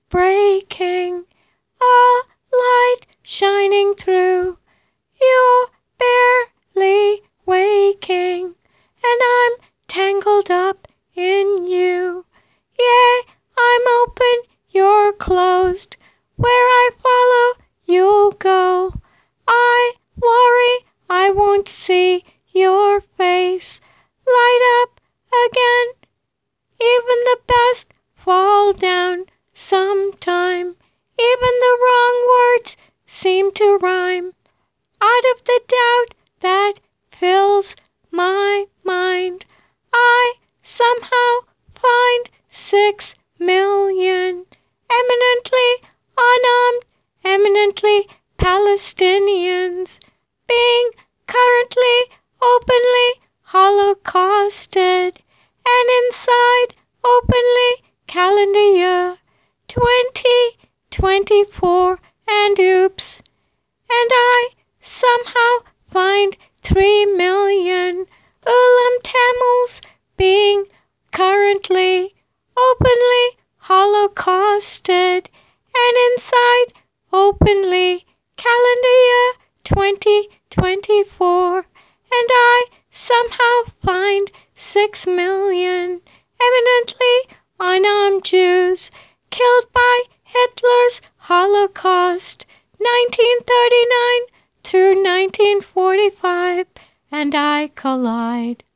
breaking, a light shining through. You're barely waking, and I'm tangled up in you. Yeah, I'm open, you're closed. Where I follow, you'll go. I worry I won't see your face light up again. Even the best fall down sometime. Even the wrong words seem to rhyme. Out of the doubt that fills my mind, I somehow find 6 million eminently unarmed, eminently Palestinians being currently openly holocausted, and inside openly calendar year 2024, and oops, and I somehow find 3 million Ulam Tamils being currently openly holocausted, and inside openly calendar year 2024, and I somehow find 6 million eminently unarmed Jews killed by Hitler's Holocaust, 1939 through 1945, and I collide.